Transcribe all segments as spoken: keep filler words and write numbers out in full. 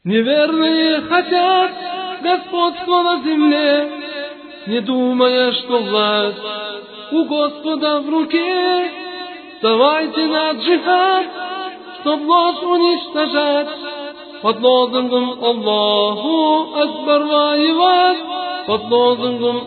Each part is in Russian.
Неверные хотят господства на земле, не думая, что власть у Господа в руке. Вставайте на джихад, чтоб ложь уничтожать, под лозунгом Аллаху Акбар воевать, под лозунгом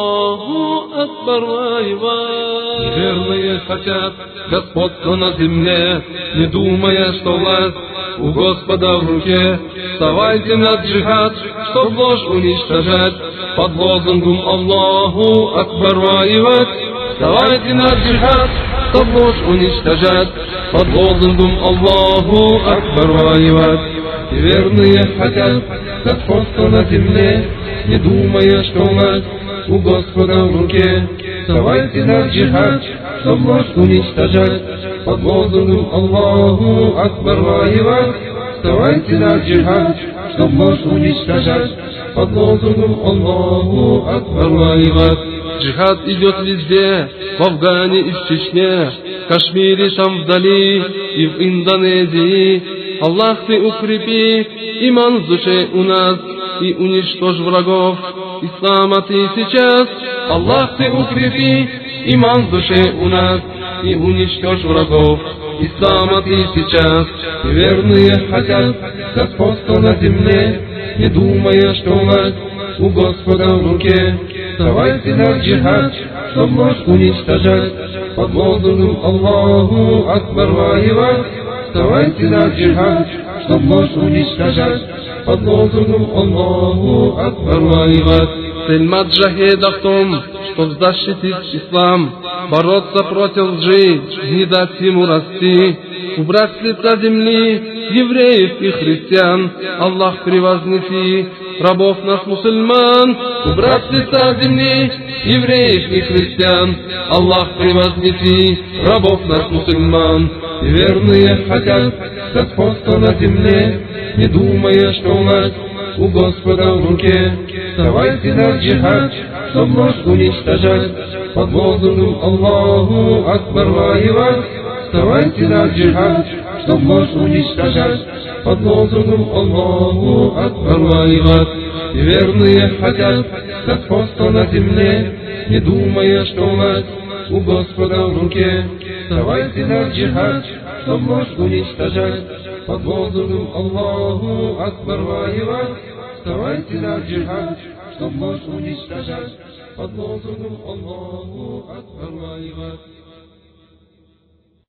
Аллаху Акбар воевать. Неверные хотят господства на земле, не думая, что власть у Господа в руке. Вставайте на джихад, чтоб ложь уничтожать, под лозунгом Аллаху Акбар воевать. Вставайте на джихад, чтоб ложь уничтожать, под лозунгом Аллаху Акбар воевать. Неверные хотят господства на земле, не думая, что власть у Господа в руке. Вставайте на джихад, чтоб ложь уничтожать, под лозунгом Аллаху Акбар воевать. Вставайте на джихад, чтоб ложь уничтожать, под лозунгом Аллаху Акбар воевать. Джихад идет везде, в Афгане и в Чечне, в Кашмире, там вдали и в Индонезии. Аллах, ты укрепи иман в душе у нас и уничтожь врагов ислама ты сейчас. Аллах, ты укрепи иман в душе у нас и уничтожь врагов ислама ты сейчас. Неверные хотят господства на земле, не думая, что власть у Господа в руке. Вставайте на джихад, чтоб ложь уничтожать, под лозунгом Аллаху Акбар воевать. Вставайте на джихад, чтоб ложь уничтожать, под лозунгом Аллаху Акбар воевать. Цель маджахеда в том, чтоб защитить ислам, бороться против лжи, не дать ему расти, убрать с лица земли евреев и христиан. Аллах, превознеси рабов нас мусульман, убрать с лица земли евреев и христиан. Аллах, превознеси рабов нас мусульман. Неверные хотят господства на земле, не думая, что власть у Господа в руке. Вставайте на джихад, чтоб ложь уничтожать, под лозунгом Аллаху Акбар воевать. Вставайте на джихад, чтоб ложь уничтожать, под лозунгом Аллаху Акбар воевать. Неверные хотят господства на земле, не думая, что власть у Господа в руке. Вставайте на джихад, чтоб ложь уничтожать, под лозунгом Аллаху Акбар воевать. Вставайте на джихад, чтоб ложь уничтожать, под лозунгом Аллаху Акбар воевать.